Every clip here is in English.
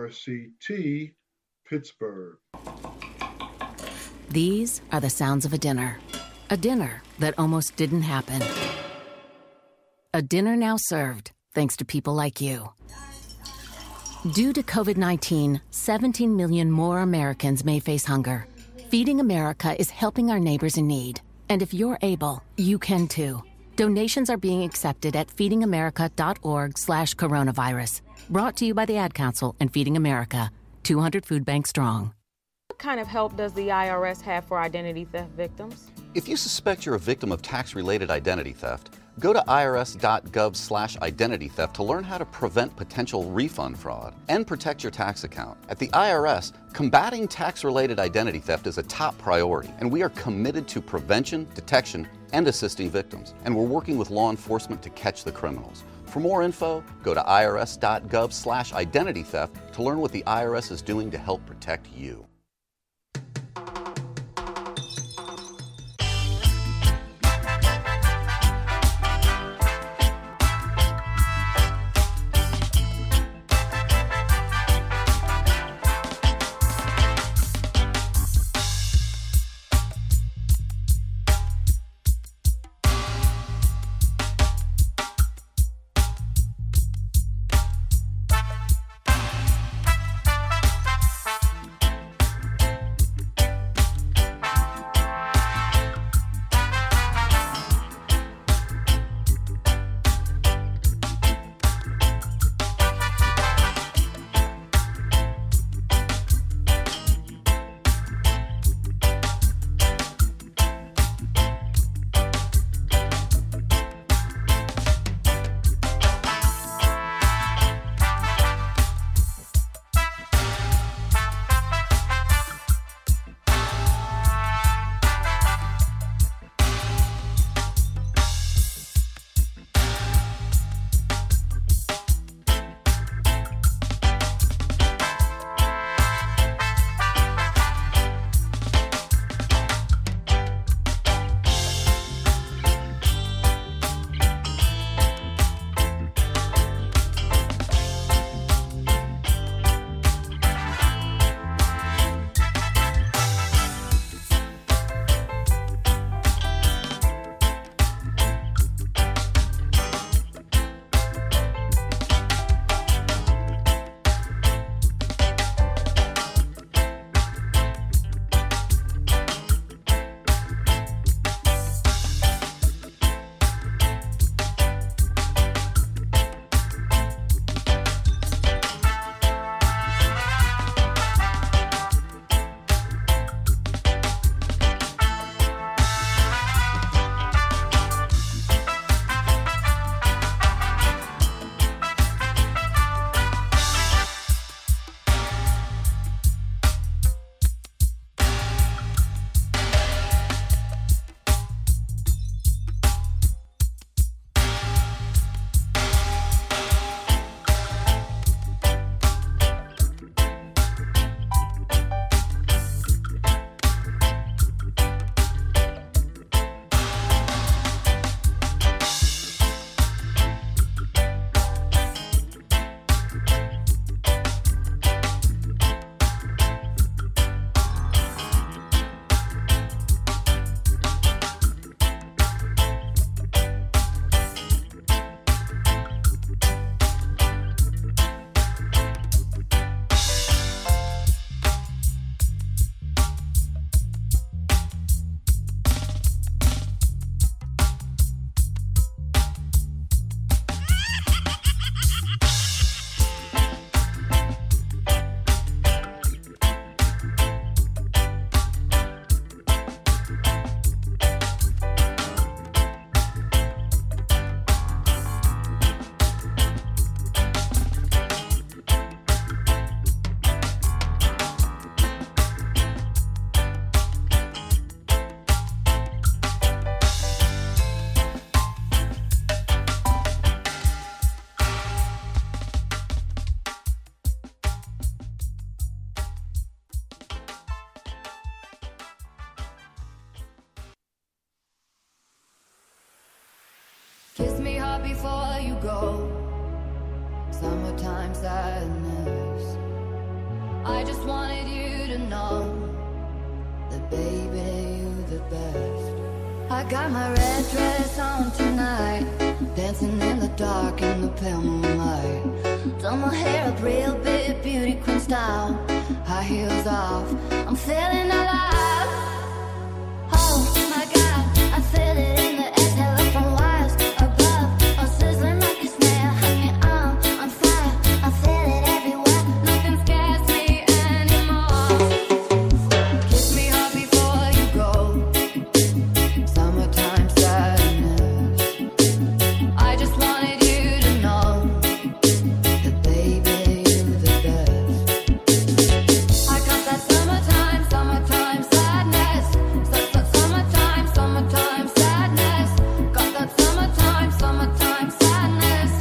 WRCT, Pittsburgh. These are the sounds of a dinner that almost didn't happen. A dinner now served thanks to people like you. Due to COVID-19, 17 million more Americans may face hunger. Feeding America is helping our neighbors in need. And if you're able, you can too. Donations are being accepted at feedingamerica.org/coronavirus. Brought to you by the Ad Council and Feeding America, 200 food banks strong. What kind of help does the IRS have for identity theft victims? If you suspect you're a victim of tax-related identity theft, go to irs.gov/identity theft to learn how to prevent potential refund fraud and protect your tax account. At the IRS, combating tax-related identity theft is a top priority, and we are committed to prevention, detection, and assisting victims. And we're working with law enforcement to catch the criminals. For more info, go to irs.gov/identity theft to learn what the IRS is doing to help protect you. I just wanted you to know that baby, you're the best. I got my red dress on tonight, dancing in the dark in the pale moonlight. Done my hair up real big, beauty queen style, high heels off, I'm feeling alive. Oh my God, I feel it in the air, telephone wires above, all sizzling like a snare, hanging on fire. I feel it everywhere, nothing scares me anymore. Kiss me hard before you go, summertime sadness. I just wanted you to know that baby, you're the best. I got that summertime sadness. Summertime sadness. Got that summertime sadness.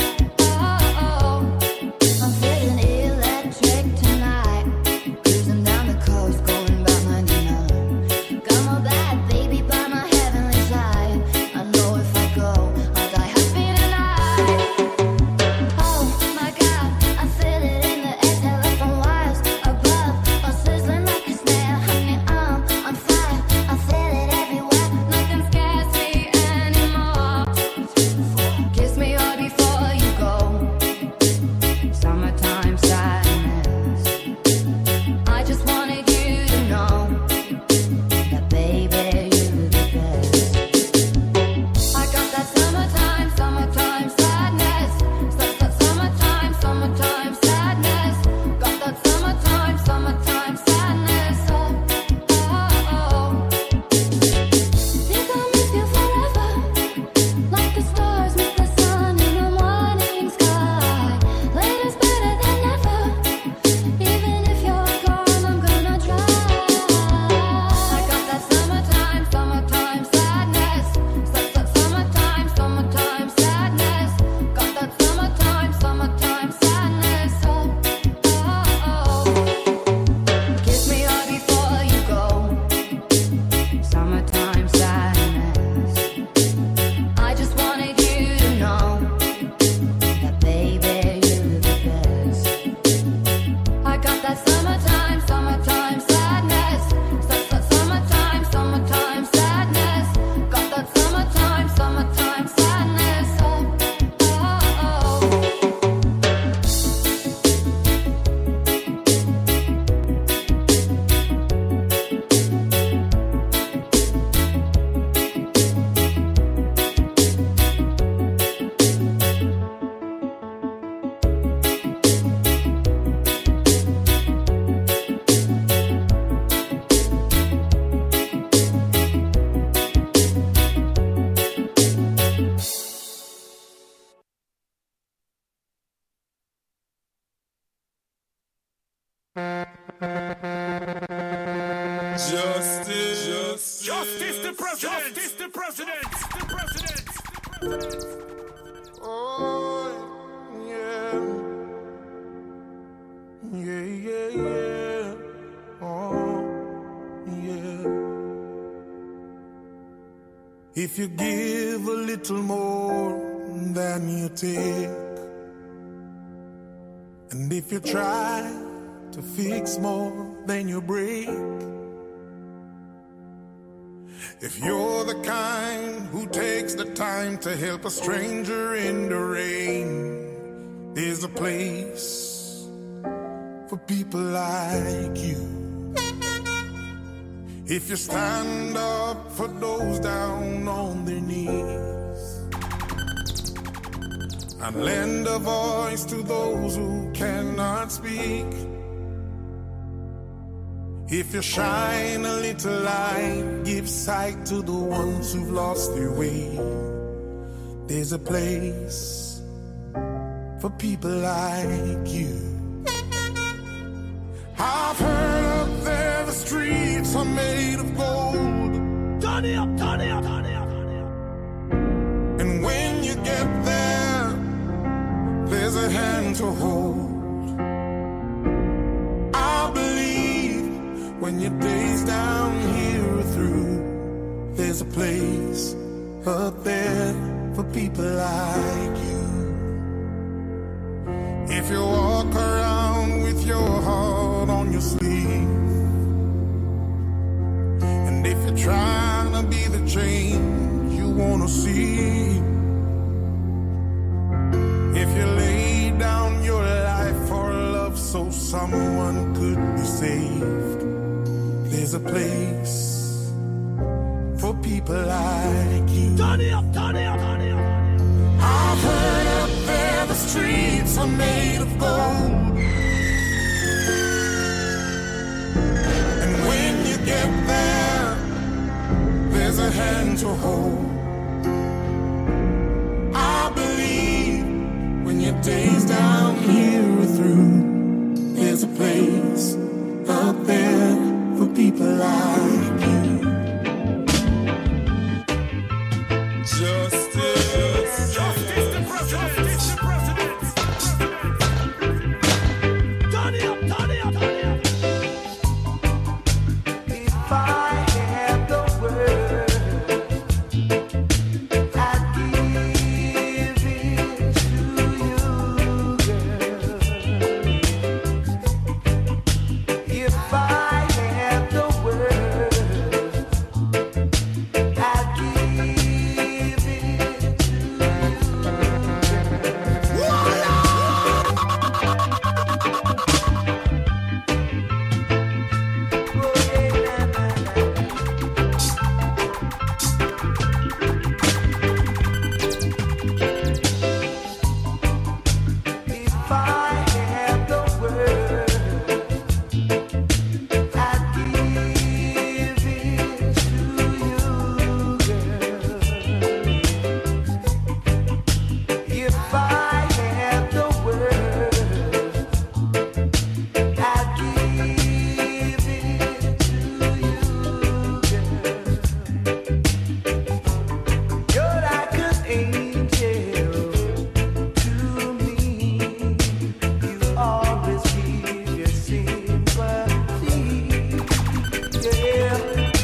Oh. I'm feeling electric tonight, cruising down the coast, going about 99. Got my bad baby by my heavenly side. I know if I go, I'll die happy tonight. Oh my God, I feel it in the air, telephone wires above, all sizzling like a snare, hanging on fire. I feel it everywhere, nothing scares me anymore. Kiss me hard before you go, summertime sadness. I just wanted you to know that baby, you're the best. I got that summertime sadness. Summertime sadness. Got that summertime sadness. Oh. Think I'll miss you forever, like the stars miss the sun in the morning sky. Later's better than never, even if you're gone, I'm gonna try. I got that summertime sadness. Summertime sadness. Got that summertime sadness. Oh. Kiss me hard before you go, summertime sadness. I just wanted you to know that baby, you're the best. I got that summertime sadness. Summertime sadness. Got that summertime sadness. Oh. Justice the president. Oh, yeah. Oh, yeah. If you give a little more than you take, and if you try to fix more than you break, if you're the kind who takes the time to help a stranger in the rain, there's a place for people like you. If you stand up for those down on their knees and lend a voice to those who cannot speak, if you shine a little light, give sight to the ones who've lost their way, there's a place for people like you. I've heard up there the streets are made of gold. Turn it up, turn it up, turn it up, turn it up. And when you get there, there's a hand to hold. I believe when your days down here are through, there's a place up there for people like you. If you walk around with your heart your sleeve. And if you're trying to be the change you wanna see, if you lay down your life for love so someone could be saved, there's a place for people like you. Turn it up, turn it up, turn it up. I've heard up there the streets are made of gold, and when you get there, there's a hand to hold. I believe when your days down here are through, there's a place up there for people like you. Justice, Justice the president. Justice the president. Turn it up, turn it up, turn it up. if I had the world, I'd give it to you, girl. If I had the world, I'd give it to you, If I had the world, I'd give it to you, girl. If I had the world, I'd give it to you, girl. You're like an angel to me. You always give your sympathy. Yeah.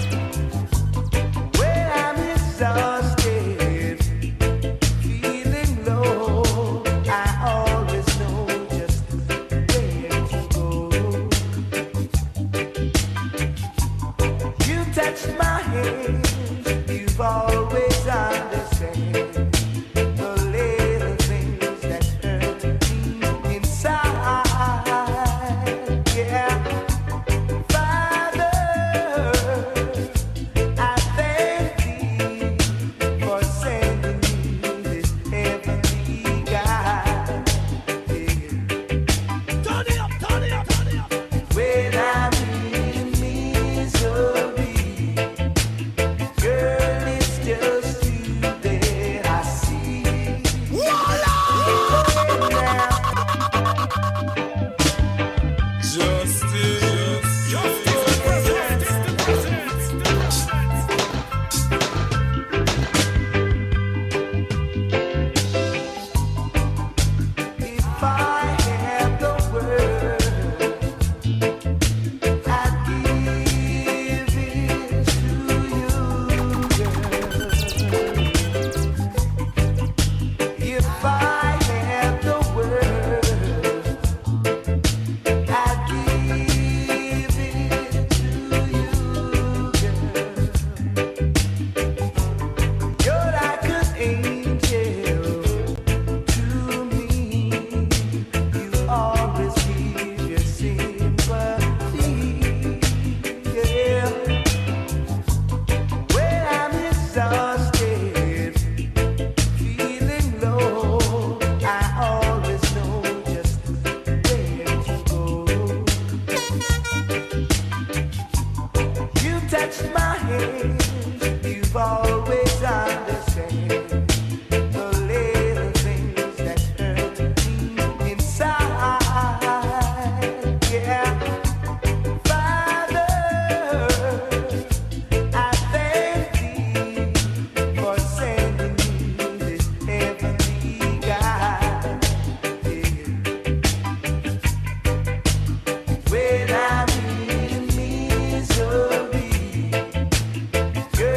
When I'm exhausted, feeling low, I always know just where to go. You touch my hand, you've always understand the little things that hurt me inside. Yeah, Father, I thank thee for sending me this heavenly guide. Yeah. Turn it up, turn it up, turn it up. When I'm in misery, girl, it's just you that I see. Justice, Justice the president. Justice the president. if I had the world, I'd give it to you, girl. If I had the world, I'd give it to you, girl. You're like an angel to me. You always give your sympathy. Yeah. When I'm exhausted, feeling low, I always know just where to go. You touch my hand, you've always understand the little things that hurt me inside. Yeah, Father, I thank thee for sending me this heavenly guide. Yeah. When I'm in misery,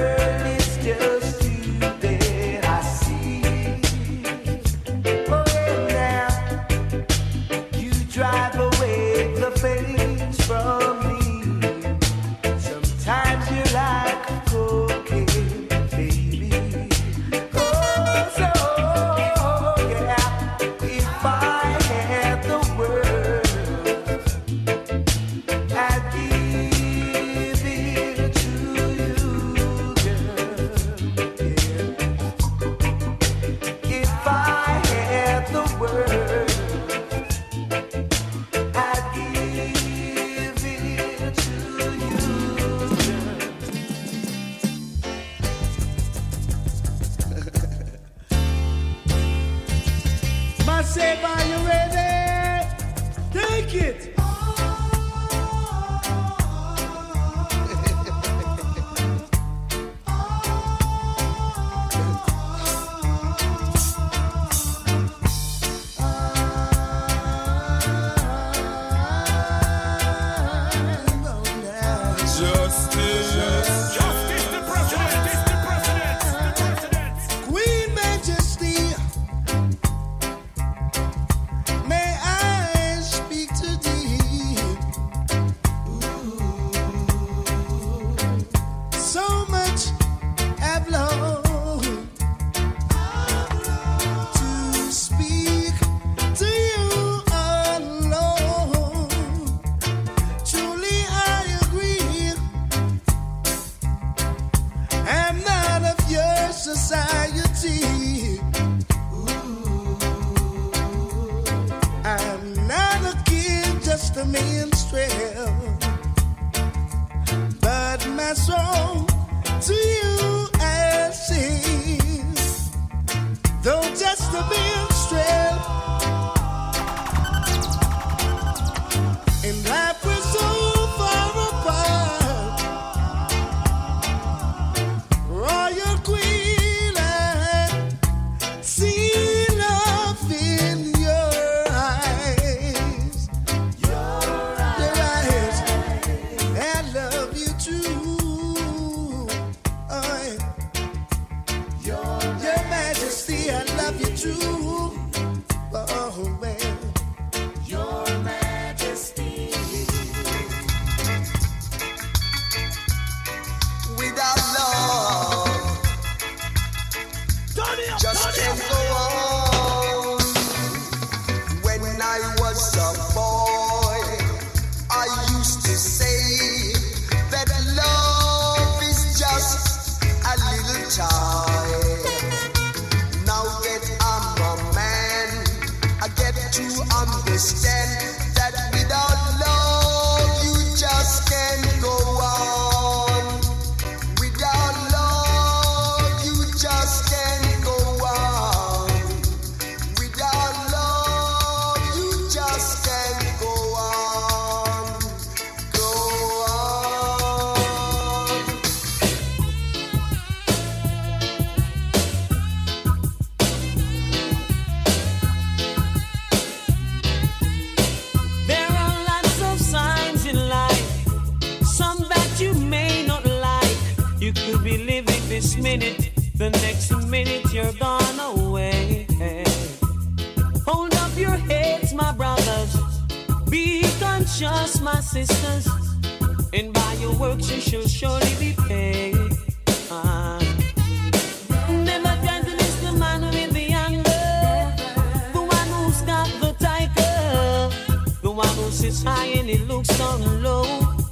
society. Ooh, I'm not a kid, just a minstrel, but my song to you I sing, though just a minstrel. And life was so far apart. Royal Queen, I see love in your eyes. Your eyes. I love you too. Oh, Your Majesty, I love you too. Oh, man. Your Majesty. Without love, just can't go on. When I was a boy, I used to say that love is just a little toy. Now that I'm a man, I get to understand that without love, you just can't go on. Without love, you just can't go on. Without love, you just can't go on. Go on. There are lots of signs in life, some that you may not like. You could be living this minute, the next minute you're gone away. Hold up your heads, my brothers. Be conscious, my sisters. And by your works you shall surely be paid. Never try to miss the man with the anger, the one who's got the tiger, the one who sits high and he looks down low.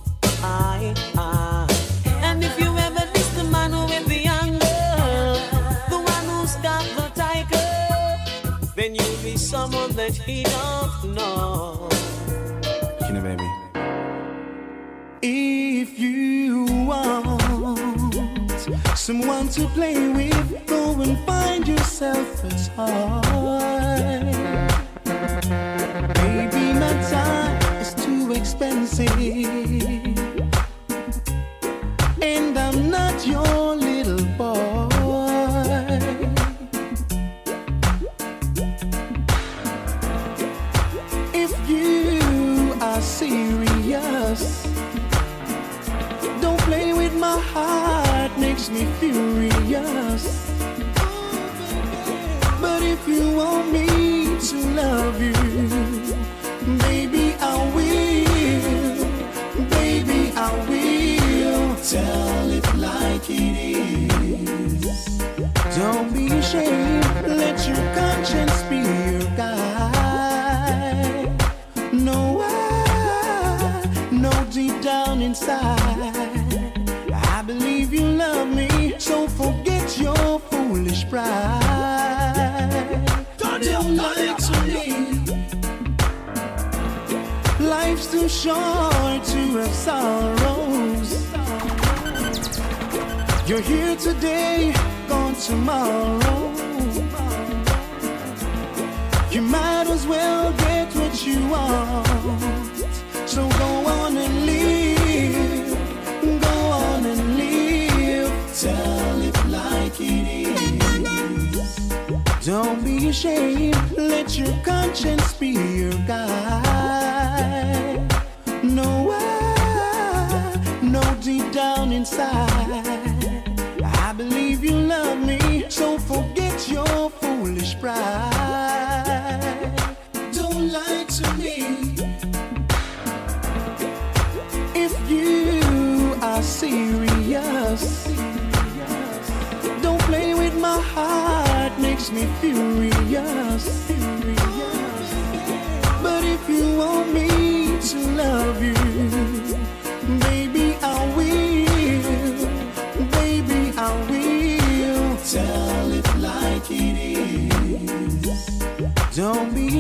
And if you ever miss the man with the anger, the one who's got the tiger, then you'll be someone that he don't know. Baby. If you want someone to play with, go and find yourself a toy. Baby, my time is too expensive, and I'm not your little boy. If you are serious, don't play with my heart, makes me furious. But if you want me to love you, baby, I will. Baby, I will. Tell it like it is. Don't be ashamed, let your conscience be your guide. No, I know deep down inside, I believe you love me, so forget your foolish pride. Don't lie to me. Life's too short to have sorrows. You're here today, gone tomorrow. You might as well get what you want. So go on and live. Go on and live. Tell it like it is. Don't be ashamed. Let your conscience be your guide. No, I know deep down inside, I believe you love me. So forget your foolish pride. Don't lie to me. If you are serious, don't play with my heart, makes me furious. But if you want me to love you, baby, I will. Baby, I will. Tell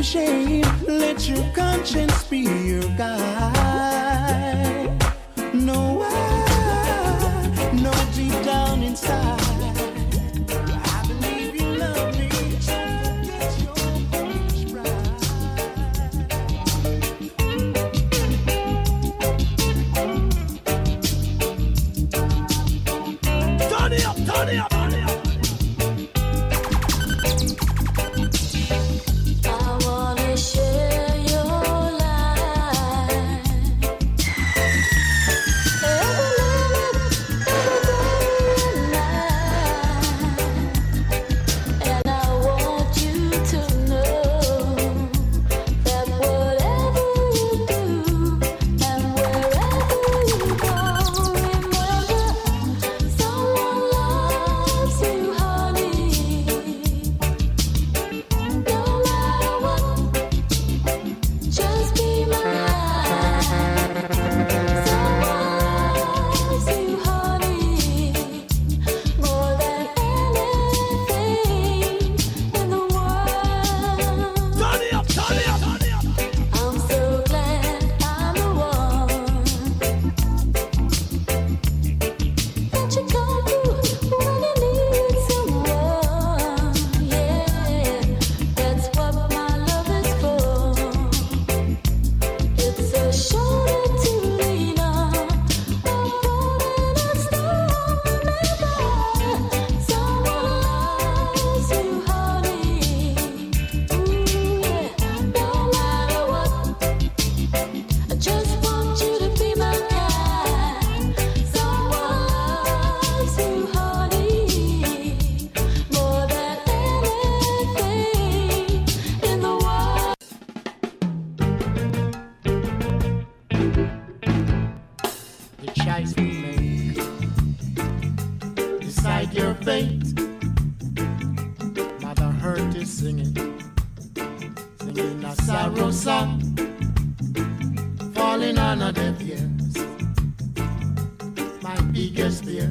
to shame. Let your conscience be your guide. No, I know deep down inside, I believe you love me. So forget your foolish pride. Turn it up, turn it up, turn it up. I wanna share your life. Every minute, every day and night. And I want you to know that whatever you do and wherever you go, remember someone loves you, honey. No matter what, just be mine. Someone loves you, honey, more than anything in the world. Turn it up, turn it up, turn it up. I'm so glad I'm the one that you come to when you need someone. Yeah, that's what my love is for. It's a shoulder to lean on, a boat in a storm. Remember, someone loves you, honey. No matter what, I just want you to be my guy. Someone loves you, honey, more than anything in the world. The choice we make, decide your fate. Mother Earth is singing a sorrow song, falling on our deaf ears. My biggest fear,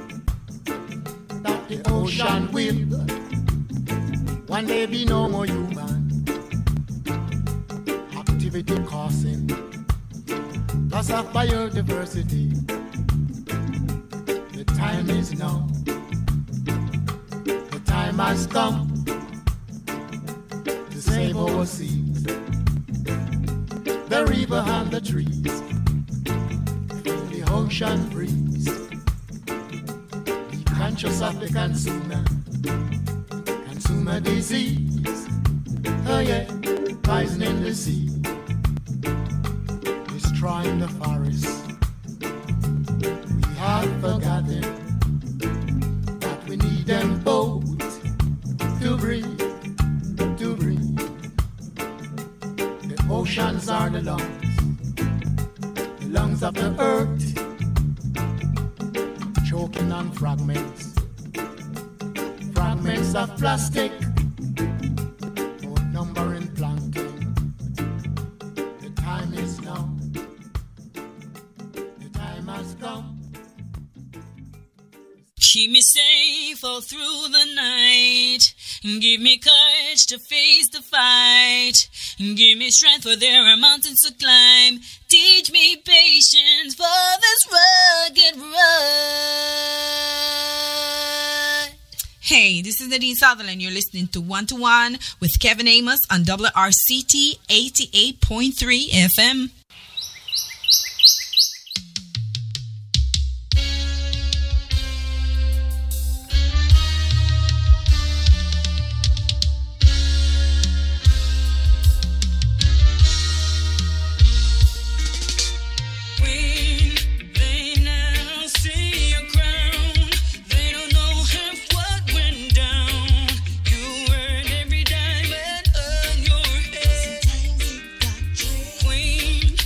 that the ocean will one day be no more human activity causing loss of biodiversity. The time is now. The time has come to save our seas, the river and the trees, feel the ocean breeze. Be conscious of the consumer disease. Oh yeah, poisoning the sea, destroying the forest. We have forgotten that we need them both to breathe, to breathe. The oceans are the lungs of the earth, choking on fragments of plastic, outnumbering plankton. The time is now. The time has come. Keep me safe all through the night. Give me courage to face the fight. Give me strength for there are mountains to climb. Teach me patience for this rugged road. Hey, this is Nadine Sutherland. You're listening to One to One with Kevin Amos on WRCT 88.3 FM. Queen,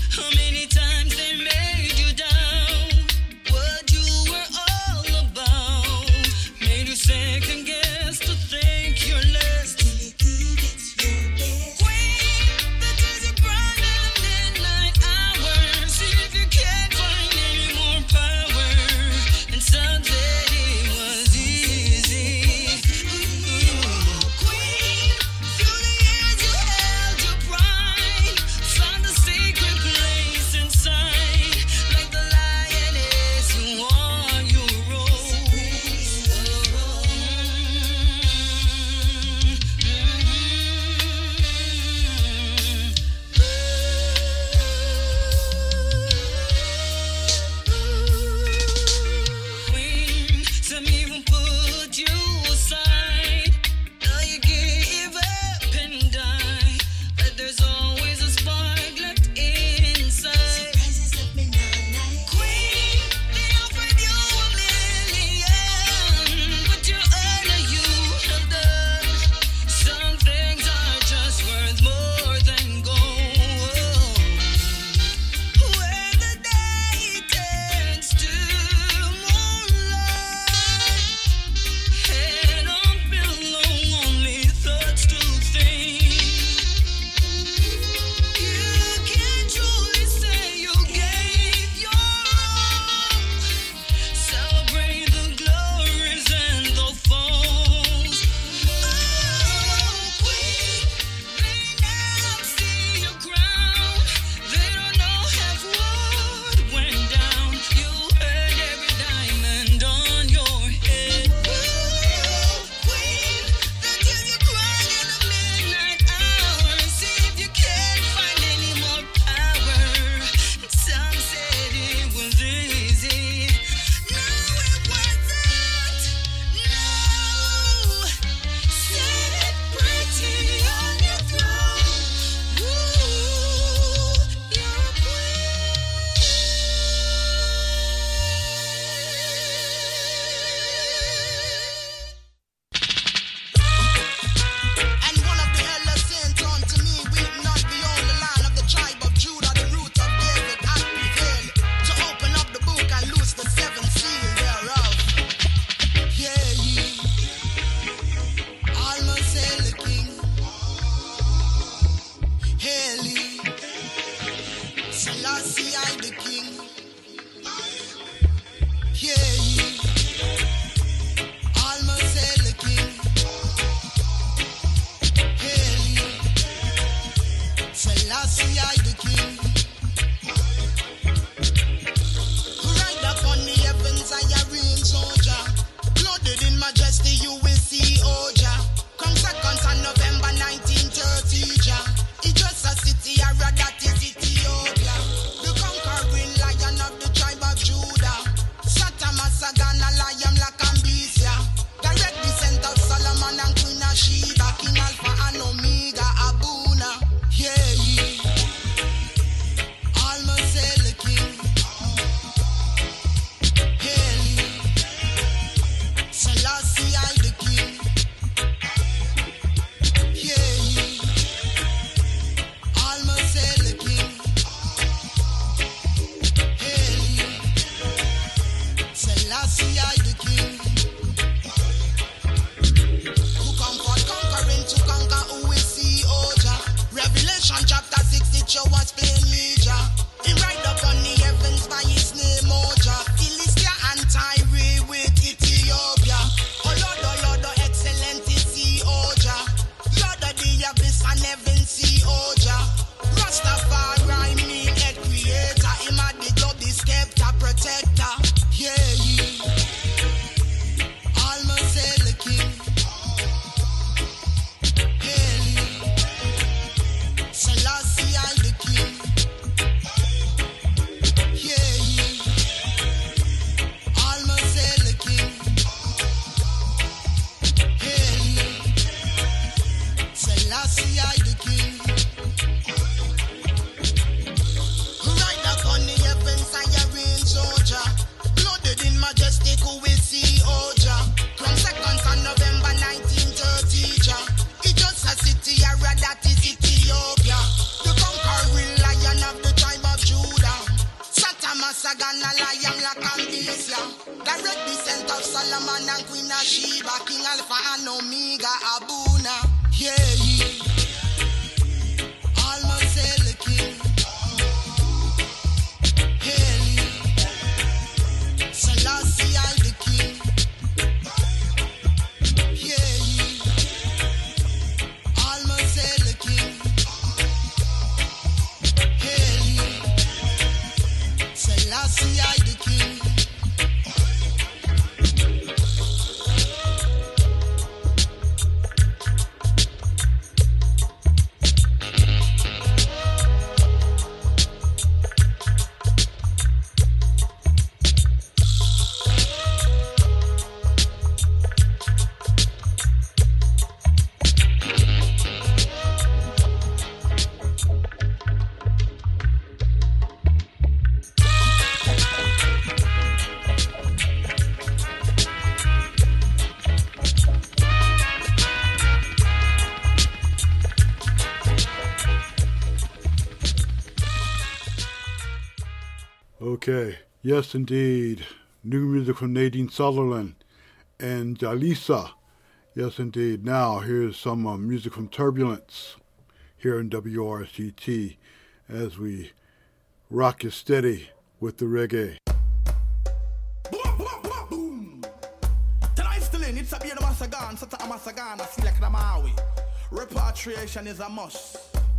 of Solomon and Queen of Sheba, King Alpha and Omega, Abuna. Yeah, yeah. Almost hail the King. Hail him. Selassie, I the King. Yeah, yeah. Almost hail the King. Hail him. Selassie, I the King. Okay, yes indeed. New music from Nadine Sutherland and Jalisa. Yes indeed. Now here's some music from Turbulence here in WRCT as we rock you steady with the reggae. Tonight's still in, it's a beer of Masagan, Sata Amasagan, a select Namawi. Repatriation is a must.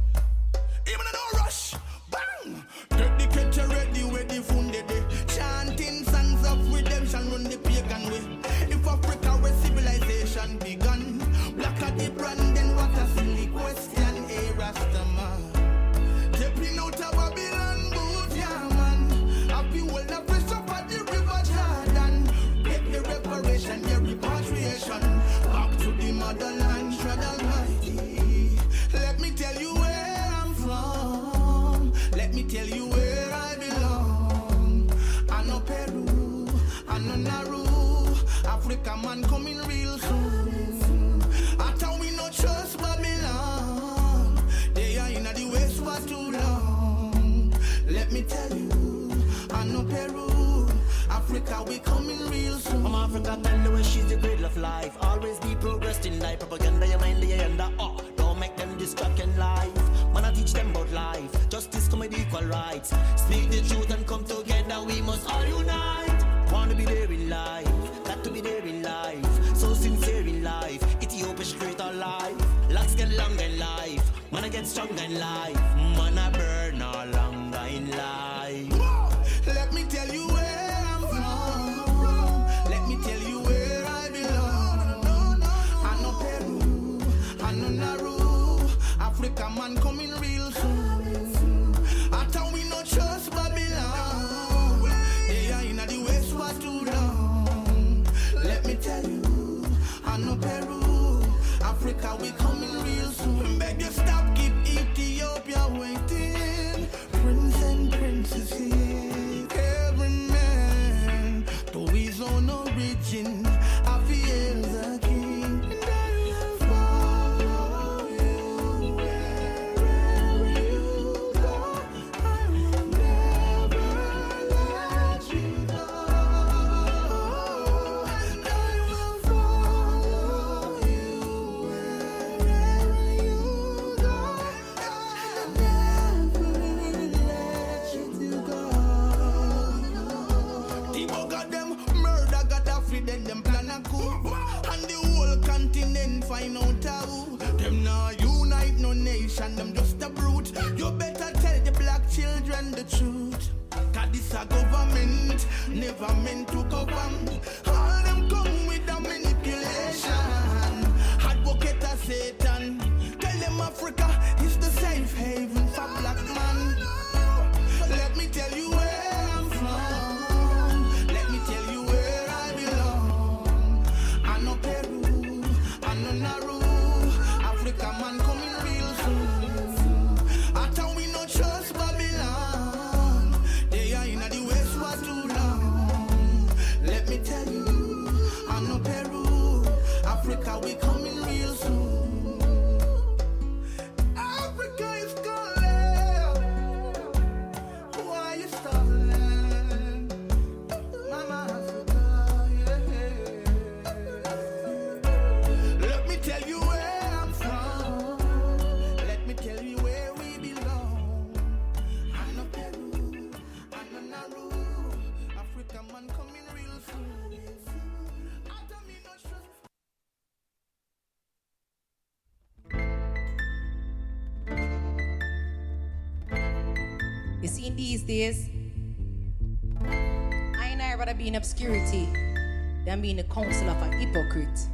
Even a no rush, bang! Get the catcher ready with the funded day. Chanting songs of redemption run the pagan way. If Africa where civilization begun, black at the brand, then what a silly question, a Rastaman. Tapping out of Babylon, boot, yeah man. Happy world of fresh up at the river Jordan. Get the reparation, the repatriation. Back to the motherland, shred almighty. Let me tell you where I'm from. Let me tell you where I belong. I know Peru, I know Nauru. Africa man coming real soon. I thought we no trust Babylon. They are in the west for too long. Let me tell you, I know Peru. Africa we coming real soon. I'm Africa, tell the way she's the cradle of life. Always be progressed in life. Propaganda, your mind, the agenda. Oh, don't make them distract in life. Man, I teach them about life. Justice, comedy, equal rights. Speak the truth and come together. We must all unite. Wanna be there in life. Got to be there in life. So sincere in life. Ethiopia straight our life. Locks get longer in life. Man, I get stronger in life. Man, I burn all longer in life. Let me tell you where I'm from. Let me tell you where I belong. I know Peru, I know Nauru. Africa man coming real soon. I thought we no trust Babylon. They are in the west for too long. Let me tell you, I know Peru, Africa we coming real soon. Beg you stop, keep Ethiopia waiting. Prince and princess here. Every man to his own origin. I feel the king. And I will follow you wherever you go. I will never let you go. I will follow you wherever you go. I'll never let you go. People got them murder, Gaddafi, then them plan a coup. And the whole continent find out how. Them now unite no nation, them just a brute. You better tell the black children the truth. Cause this a government, never meant to govern. All them come with a manipulation. Advocate of Satan. Tell them Africa is the safe haven for black man. Let me tell you where I'm from. Let me tell you where I belong. I know Peru, I know Nauru. Africa man coming real soon. I thought we no trust Babylon. They are in the west for too long. Let me tell you, I know Peru, Africa we coming real soon. Africa is calling. Why you stalling? Mama Africa, yeah. You see, in these days, I and I rather be in obscurity than be in the council of a hypocrite.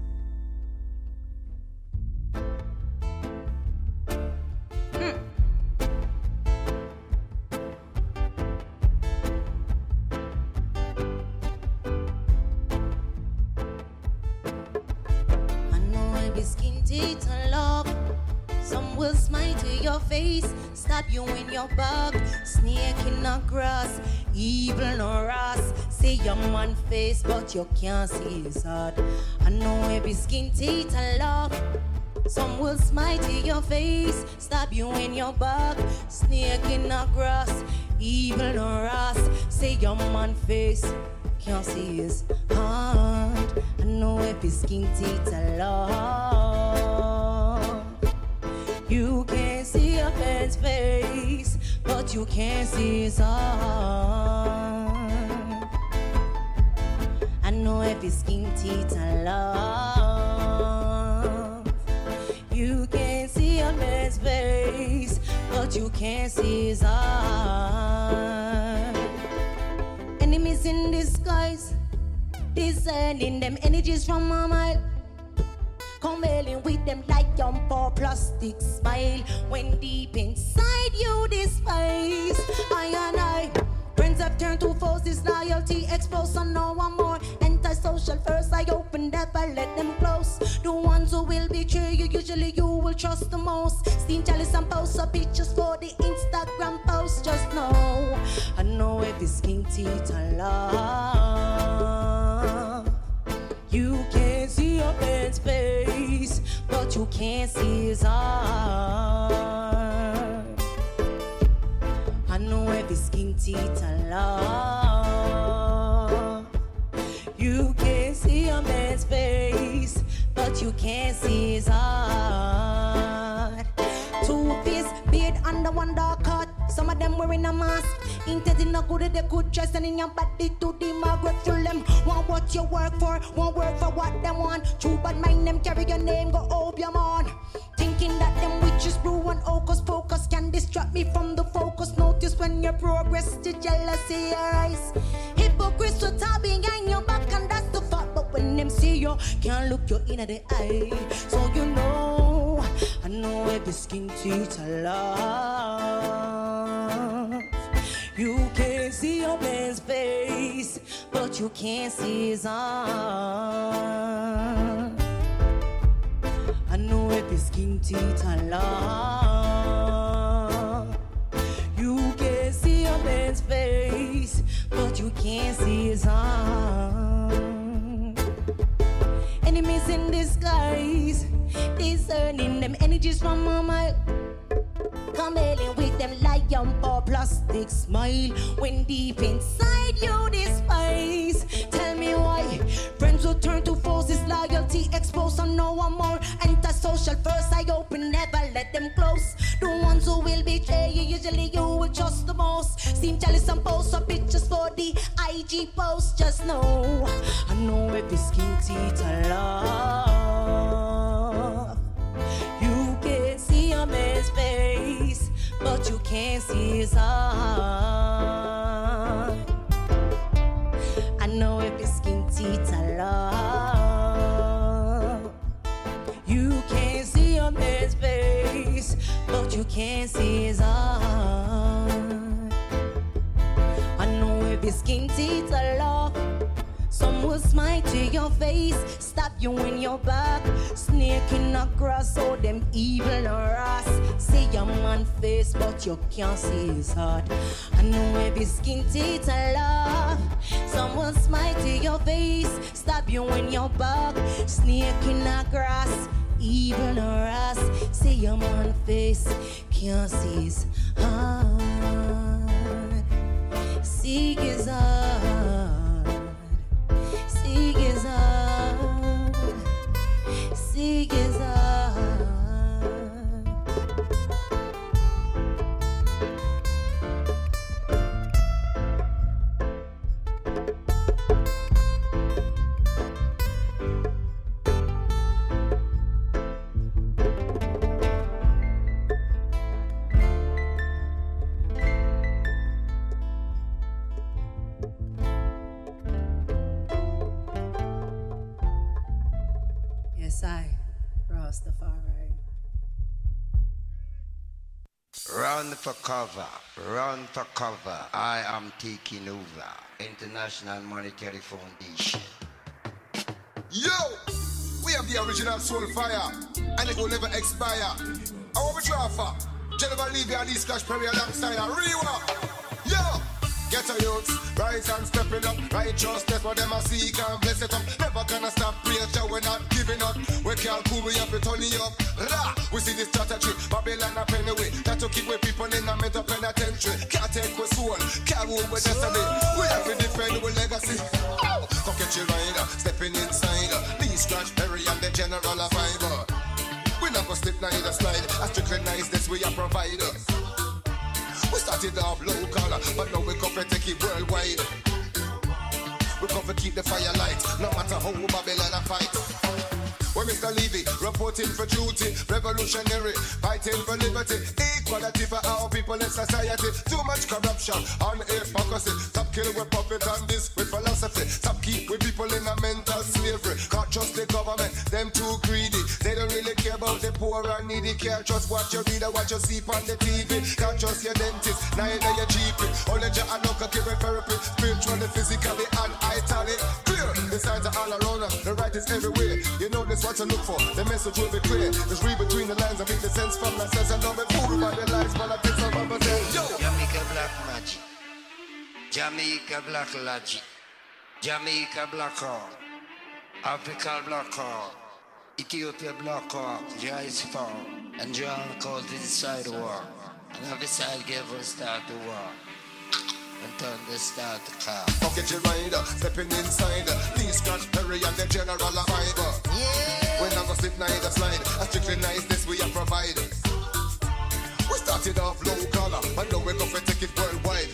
I know I be skin teeth and love. Some will smile to your face, stab you in your back, snake in the grass, evil nor us. Say your man face, but you can't see his heart. I know every skin teeth and love. Some will smile to your face, stab you in your back, snake in the grass, evil nor us. Say your man face, can't see his heart. I know every skin teeth and love. You can't see a man's face, but you can't see his heart. I know every skin teeth and love. You can't see a man's face, but you can't see his heart. Enemies in disguise, discerning them energies from my mind. Conveiling with them like young for plastic smile. When deep inside you despise, I and I, friends have turned to foes. This loyalty exposed, so no one more. Antisocial first, I open never let them close. The ones who will betray you, usually you will trust the most. Steam chalice and post up pictures for the Instagram post. Just know, I know every skin teeth I love. You can't see your man's face, but you can't see his heart. I know every skin teeth I love. You can't see your man's face, but you can't see his heart. Two-faced beard under one dark heart. Some of them wearing a mask. Intending not good, they could dress and in your body to the Margaret through them. Want what you work for, want work for what them want. True bad mind them carry your name, go hope your man. Thinking that them witches brew and hocus pocus can distract me from the focus. Notice when you progress, the jealousy arise. Hypocrites will talk behind your back and that's the fact. But when them see you, can't look you in the eye. So you know, I know every skin teeth I love. You can't see your man's face, but you can't see his heart. I know every skin teeth I love. You can't see your man's face, but you can't see his heart. Enemies in disguise, discerning them energies from my mind. Conveiling with them lion or plastic smile. When deep inside you despise, tell me why friends will turn to foes. This loyalty exposed, so no one more. Antisocial first, I open, never let them close. The ones who will betray you, usually you will trust the most. Steam chalice and post up pictures for the IG post. Just know, I know every skin teeth I love. You can't see a man's face, but you can't see his heart. I know every skin teeth I love. You can't see a man's face, but you can't see his heart. I know every skin teeth I love. Some will smile to your face, stab you in your back, snake in the grass, so them evil or us. Say your man face, but you can't see his heart. I know every skin teeth I love. Some will smile to your face, stab you in your back, snake in the grass, evil or us. Say your man face, can't see his heart. See his heart. Seek his heart, seek his heart. SI, Rastafari. Run for cover, run for cover. I am taking over. International Monetary Foundation. Yo! We have the original soul fire, and it will never expire. I want to try for Jennifer Levy and East Cash Perry alongside a Rewa. Yo! Get a youths, rise and stepping up. Righteousness, what them a seek and bless it up. Never gonna stop praise, we're not giving up. We can't cool, we have to turn it up. Rah! We see this strategy, Babylon a pen away. That to keep with people in a mental penitentiary. Can't take with soul, can't rule with destiny. We have to defend with legacy. Oh! Come get your rider, stepping inside. Lee Scratch, Perry and the General of Fiber. We never slip, neither slide. A strictly nice, this we are providers. We started off local, but now we come to take it worldwide. We come to keep the fire light, no matter how Babylon a fight. When Mr. Levy reporting for duty, revolutionary, fighting for liberty, equality for our people in society. Too much corruption, on hypocrisy. Stop killing with puppet and this with philosophy. Stop keep with people in a mental slavery. Can't trust the government, them too greedy. They don't really care about the poor and needy. Can't trust what you read or what you see on the TV. Can't trust your dentist, neither your GP. Only your local therapy, spiritually, physically, and italic. Clear, the signs are all around us, the right is everywhere. You know this what to look for, the message will be clear. Just read between the lines and make the sense from the sense. And don't be fooled by the lies, but I take some of them. Yo! Jamaica Black Magic, Jamaica Black Logic, Jamaica Black Hawk, Africa Black Hawk, Ethiopia Black Hawk, Jais Farm, and John called to decide war. And every side gave us start the war. And turn the start the car. Pocket your rider, stepping inside. Lee Scratch, Perry and the General of Fiber. Yeah! We're not gonna slip neither slide. A strictly nice, this we are providers. We started off local, but now we're gonna take it worldwide.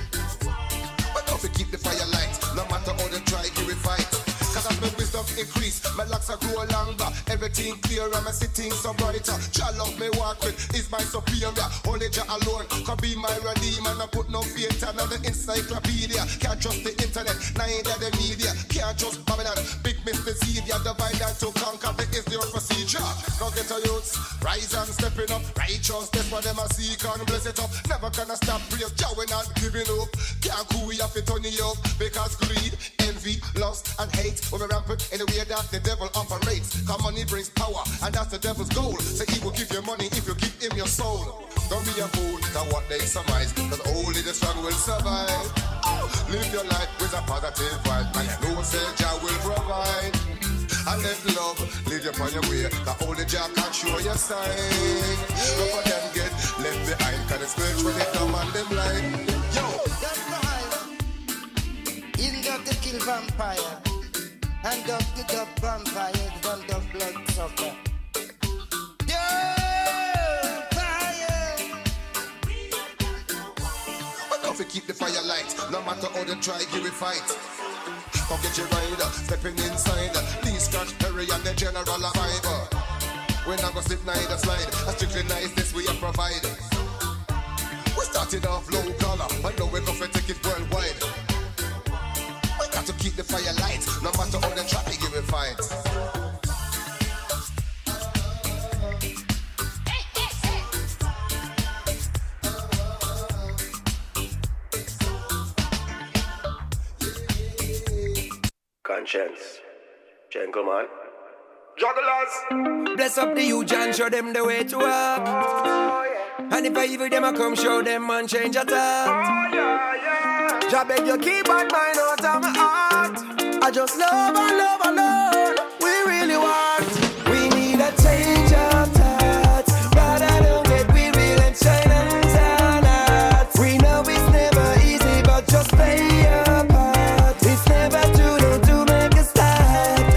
But don't we keep the fire light, no matter how they try, give it fight. Cause as my wisdom increase, my locks are grow longer. Everything clear and my sitting so brighter. Jah love me walk with is my superior. Only Jah alone can be my redeemer. No put no faith in the encyclopedia. Can't trust the internet, neither the media. Can't trust Babylon, big Mr. Savior. Divide and to conquer, the is your procedure. Now get a youths, rise and stepping up. Righteousness for them a seek and bless it up. Never gonna stop praise, Jah we not giving up. Can't cool, we have to turn it up. Because greed, envy, lust and hate will be rampant in the way that the devil operates. Cause money brings power, and that's the devil's goal. So he will give you money if you give him your soul. Don't be a fool to what they surmise, cause only the strong will survive. Live your life with a positive vibe, and no say Jah will provide. And let love lead you on your way, cause only Jah can show your sign. Don't for them get left behind, cause the spiritually dumb and them blind. Yo! That's right. In the kill vampire. And dub the dub vampire, don't dub blood sucker. Yeah, fire. But don't we keep the fire light, no matter how they try, give it fight. Come get your rider, stepping inside. Lee Scratch, Perry and the General of Fiber. We're not gonna slip neither slide. A strictly nice, this we are providers. We started off low collar, but now we're gonna take it worldwide. Got to keep the fire light, no matter how they try to give it fight. Conscience, gentlemen, jugglers. Bless up the youth and show them the way to work. And if I evil them, I come show them and change your thought. Jah beg you keep on mind out of my heart. I just love and love alone. We really want. We need a change of thoughts. Rather than get weary and shine and turn out. We know it's never easy, but just play your part. It's never too late to make a start.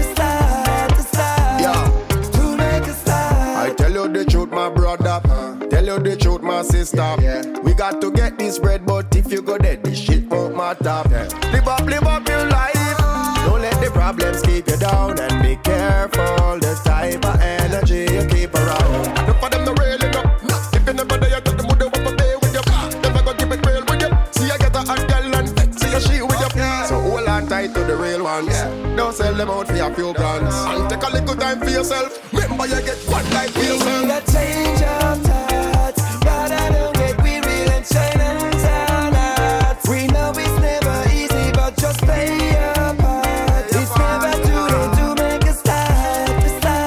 To make a start. I tell you the truth, my brother. Tell you the truth, my sister. We got to get this bread, but if you go dead, this shit won't matter. Live up your life. Don't let the problems keep you down, and be careful the type of energy you keep around. Look for them to rail it up. If you never there, you got the mood up a day with you. Never gonna keep it real with you. See, I get a hot girl and see a she with you. So hold on tight to the real ones. Don't sell them out for a few grands. And take a little time for yourself. Remember you get one life for yourself. We need a change of thoughts. Rather than get weary and shine and turn out. We know it's never easy, but just play your part. It's never too late to make a start.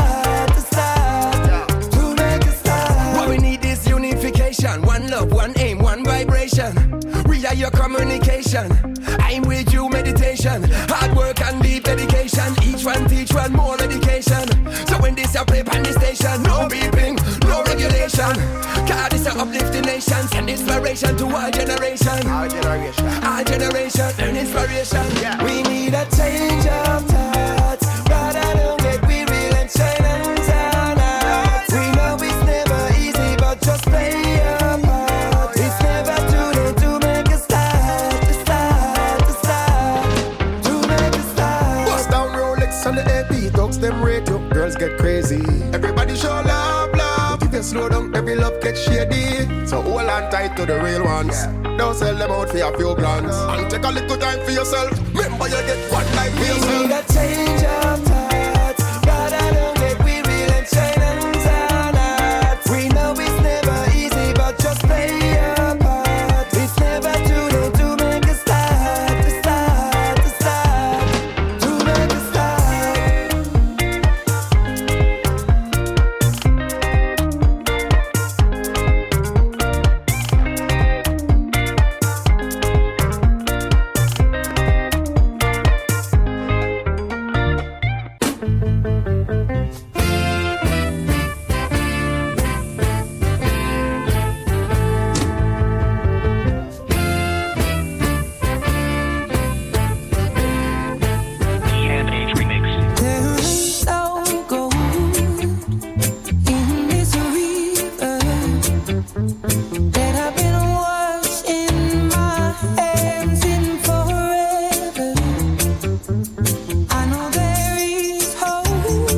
To make a start. What we need is unification. One love, one aim, one vibration. We are your communication. I'm with you, meditation. Hard work and deep dedication. Each one teach one more education. So when this a play on the station, no beeping, no regulation. God is a uplifting nation. Send inspiration to our generation. Our generation, and inspiration. We need a change of thoughts. Rather than get weary and shine and turn out. We know it's never easy, but just play your part. It's never too late to make a start. Bust down Rolex on the AP, dogs them rate you. Girls get crazy. Everybody show love, love. If you slow down, every love gets shady. So hold on tight to the real ones. Don't sell them out for a few grands. And take a little time for yourself. Remember you get one life for yourself. We need a change of thoughts. Rather than get weary and shine and turn out. We know it's never easy, but just play your part. It's never too late to make a start. To make a hope.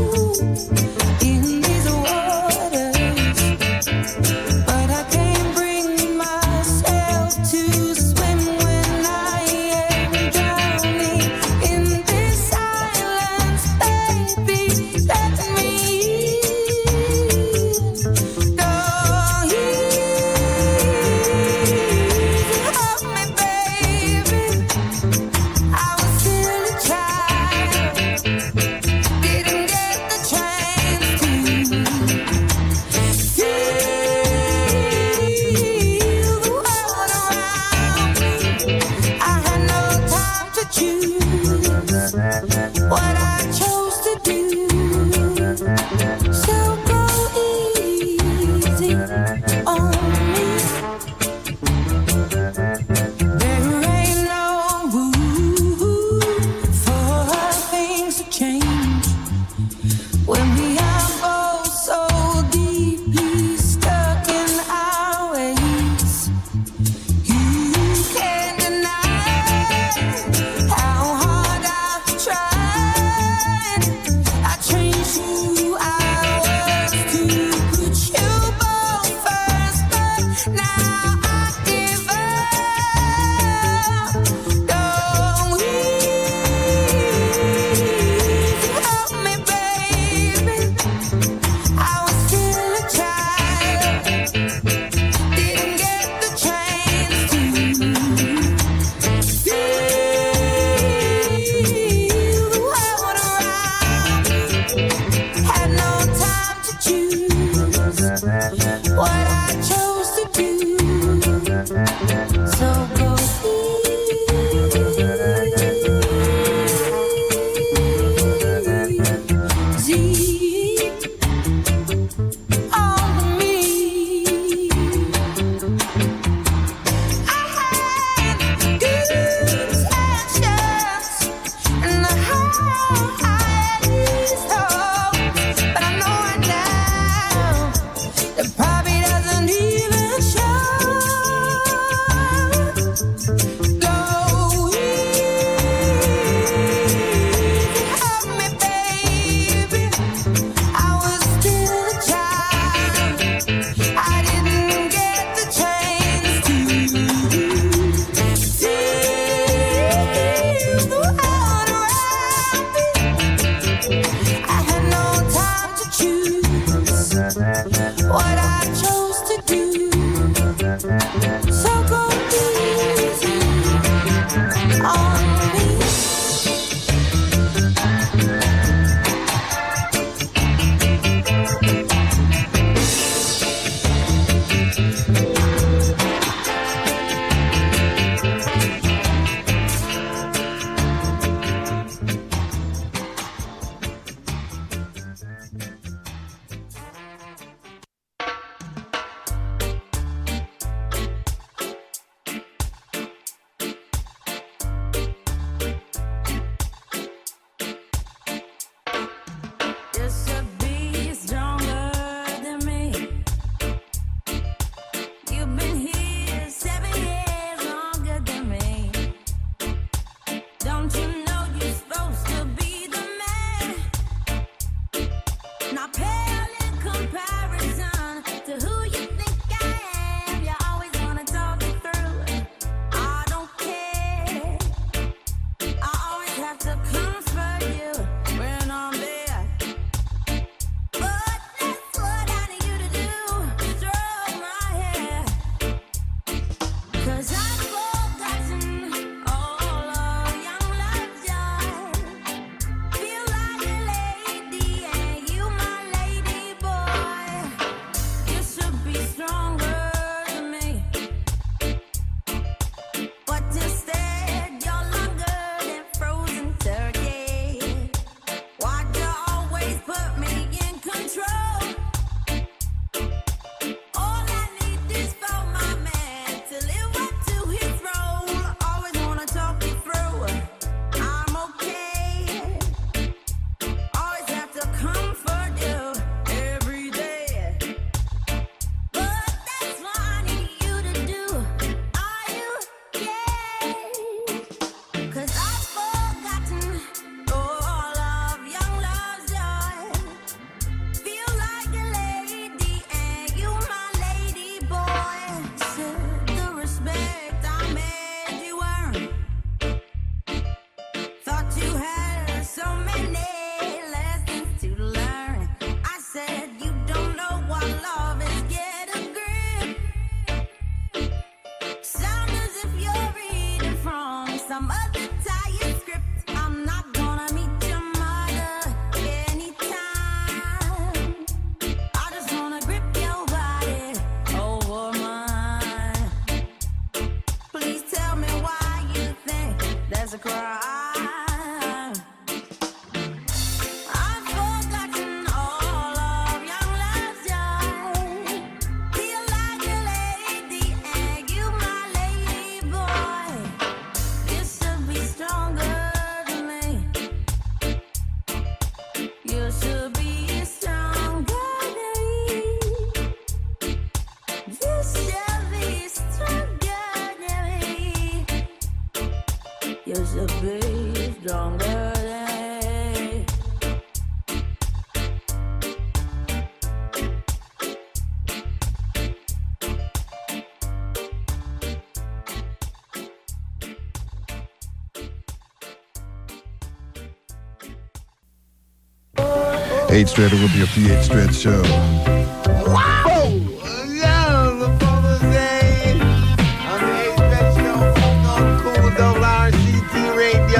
8 Straight will be a PH Straight show. Wow! Yeah, the Father's Day. On the 8 Straight show on Cool WRCT Radio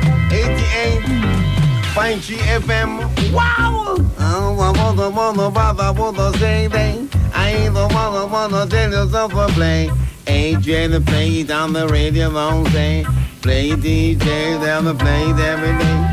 88.3 FM. Wow! I wanna say they. I ain't the wanna tell you something play. Adrian plays on the radio all day. Play DJ, they'll play it every day.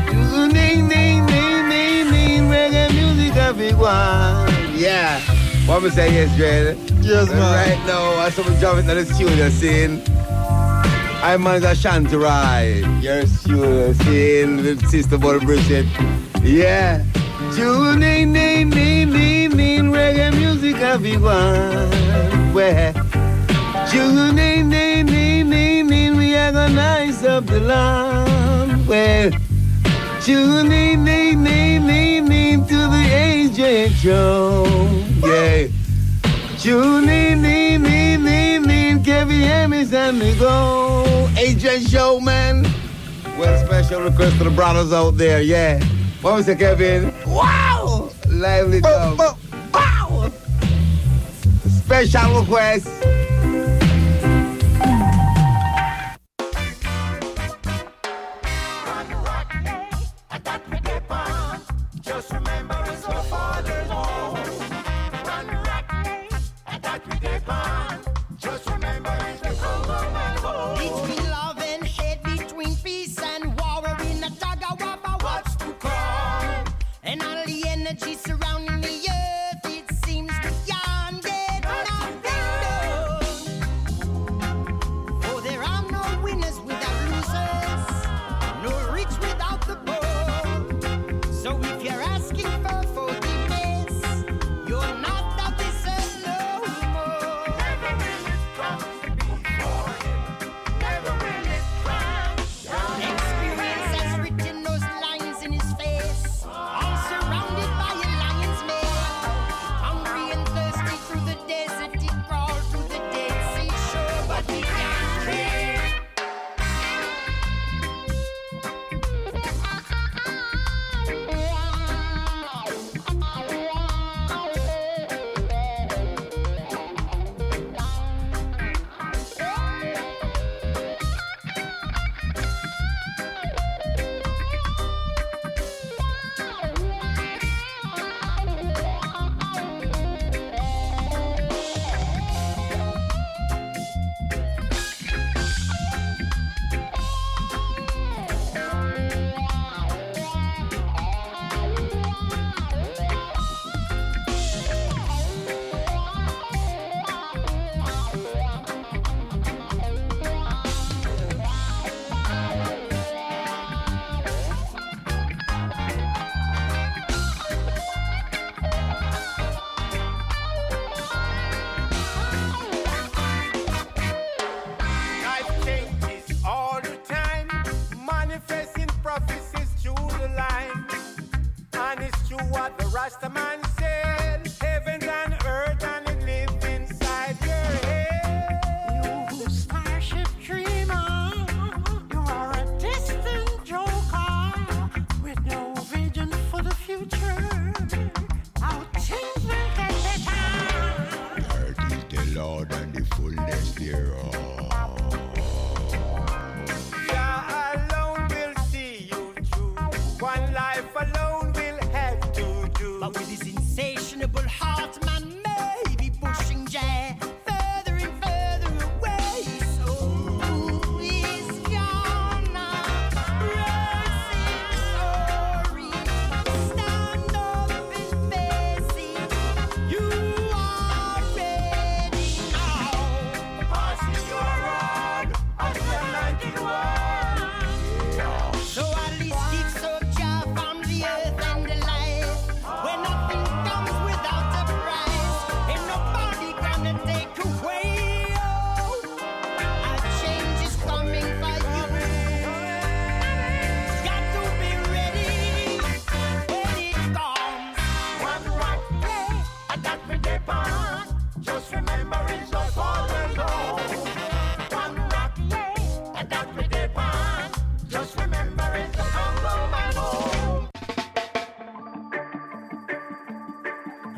Reggae music everyone. Yeah. What we say is Dre? Yes, man. Right now, I saw me jumping to the studio scene. I'm on the Shanty Ride. Your studio scene with Sister Bull Bridget. Yeah. Tune in, reggae music everyone. Where? Tune in, we are gonna nice up the land. Well, tune in, to the AJ show. Yeah. Tune in, Kevin Hammis and me go. AJ show, man. Well, special request to the brothers out there, yeah. What was it, Kevin? Wow! Lively dog. Wow! Special request. Just remember it's our Father's home. Run Rockney, and that we depend. Just remember it's the Congo home. It's been love and hate between peace and war. We're in a tug of war about what's to come. And all the energy surrounding the earth, it seems beyond it. Nothing done. Oh, there are no winners without losers, no rich without the poor. So if you're asking for forgiveness, you're not of this earth no more. Never will it come before him. Never will it crash. Experience has written those lines in his face, all surrounded by a lion's mane. Hungry and thirsty through the desert, he crawled to the Dead Sea shore, but he can't drink. Life changes all the time, manifesting prophecies through the line. And it's true what the Rasta man said, heaven and earth and it live inside your head. You starship dreamer, you are a distant joker with no vision for the future. How things will get better. Earth is the Lord and the fullness thereof. Jah alone will see you through. One life alone will have to do. But with the sensation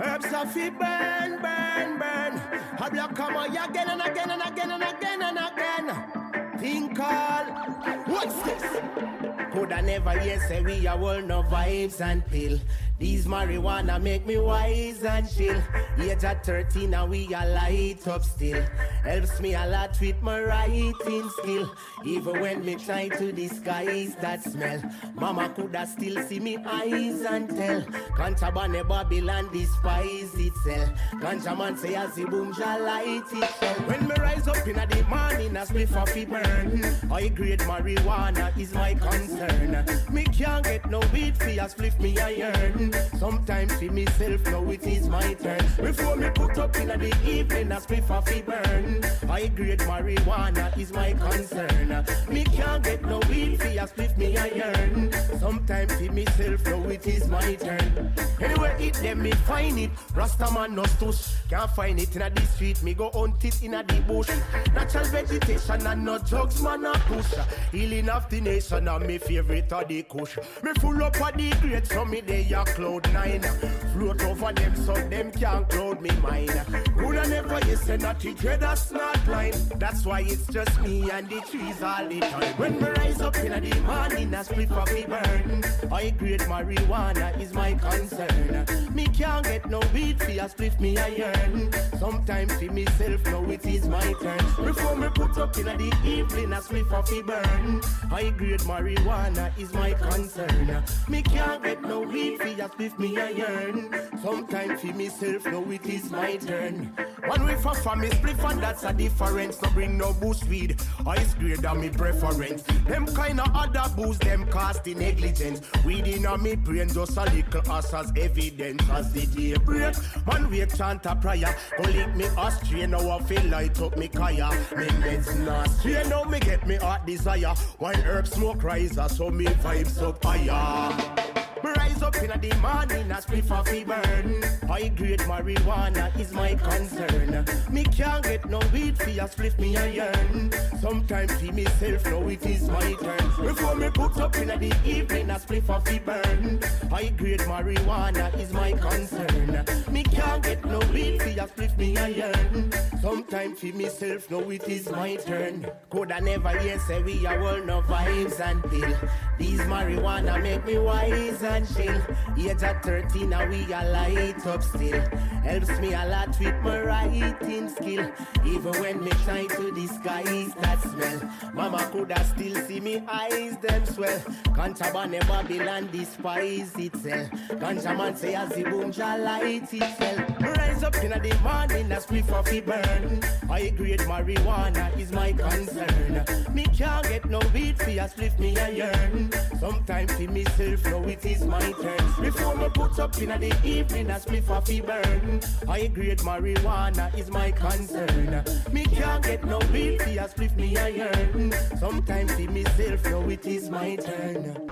Herbs of it burn, burn, burn. A black come again and again and again and again and again. Think all. What's this? Coulda never hear say we a world no vibes and pill. These marijuana make me wise and chill. Age at 13 and we a light up still. Helps me a lot with my writing skill. Even when me try to disguise that smell, mama coulda still see me eyes and tell. Contraband Babylon despise itself. Ganja man say as the boom shall light itself. When me rise up in the morning a spliff off it burn. High grade marijuana is my concern. Me can't get no weed for a spliff me iron. Sometimes for myself, now it is my turn. Before me put up in the evening, a spliff off it burn. High grade marijuana is my concern. Me can't get no weed for a spliff me iron. Sometimes for myself, now it is my turn. Anywhere it them, me find it. Rasta man no stush. Can't find it in the street, me go hunt it in the bush. Natural vegetation and no drugs, man a push. Healing of the nation and me favorite of the kush. Me full up of the grade, so me they a cloud nine. Float over them so them can't cloud me mine. Coulda never you say not to grade a smart line. That's why it's just me and the trees all the time. When me rise up in the morning, a split for me burn. High grade marijuana is my concern. Me can't get no weed for a spliff me iron. Sometimes for myself, now it is my turn. Before me put up in the evening, a spliff for me burn. High grade marijuana is my concern. Me can't get no weed for a spliff me iron. Sometimes for myself, now it is my turn. One way for me spliff and that's a difference. No bring no boost weed. Ice grade are me preference. Them kind of other booze, them cast in negligence. Weed in a me brain just a little us as evidence. As the day break, man wake chant a prayer. Go link me astray, now I feel light up me kaya. Me meds not stray, now me get me heart desire. While herb smoke riser, so me vibes up higher. Me rise up in the morning, a spliff off it burn. High grade marijuana is my concern. Me can't get no weed for a spliff me iron. Sometimes for myself, now it is my turn. Before me put up in the evening, a spliff off it burn. High grade marijuana is my concern. Me can't get no weed for a spliff me iron. Sometimes for myself, now it is my turn. Coulda never hear say we a world no vibes and pill. These marijuana make me wise and chill. Age at 13 now we a light up still. Helps me a lot with my writing skill. Even when me try to disguise that smell, mama coulda still see me eyes them swell. Contraband Babylon despise itself. Ganja man say as the boom shall light itself. Rise up in the morning, a spliff off it burn. High grade marijuana is my concern. Me can't get no weed for a spliff me iron. Sometimes for myself, now it is my turn. Before me put up in the evening, a spliff off it burn. High grade marijuana is my concern. Me can't get no weed for a spliff me iron. Sometimes for myself, now it is my turn.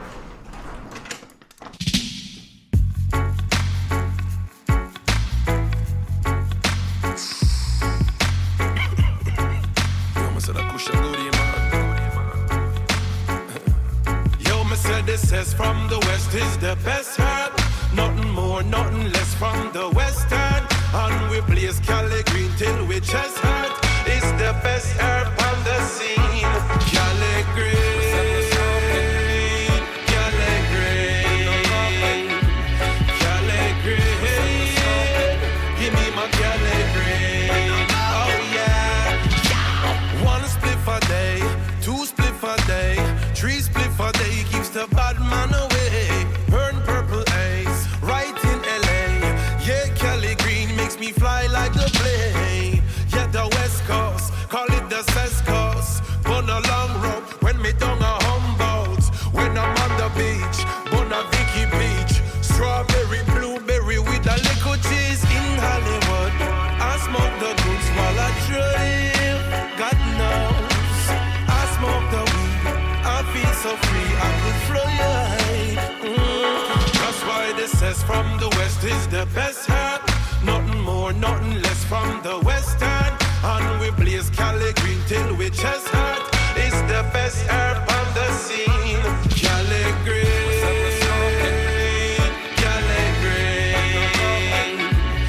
This is from the west is the best herb. Nothing more, nothing less from the western. And we blaze Cali green till we chest hurt. It's the best herb on the scene. Cali green, Cali green, Cali green. Give me my Cali green. Oh yeah. One spliff a day, two spliff a day, three spliff a day keeps the bad man away. Burn purple haze, right in LA. Yeah, Cali green makes me fly like a plane. Yeah, the West Coast, call it the Cess Coast. Burn a long rope when me down a Humboldt. When I'm on the beach, burn a Vicky Beach. Strawberry, blueberry with a little cheese in Hollywood. I smoke the goods while I drink. God knows, I smoke the weed. I feel so free, I could fly. That's why this says from the west is the best herb. Nothing more, nothing less from the western. And we blaze Cali green till we chest hurt. It's the best herb on the scene. Cali green, Cali green,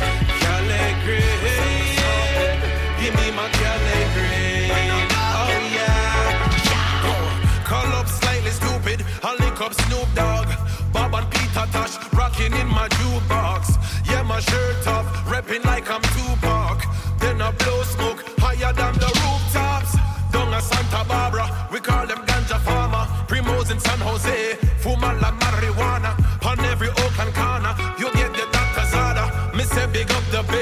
banging in my jukebox. Yeah, my shirt off, repping like I'm Tupac. Then I blow smoke higher than the rooftops. Down at Santa Barbara, we call them ganja farmer. Primos in San Jose, Fumala marijuana. On every oak and corner, you get the doctor's order. Me say big up the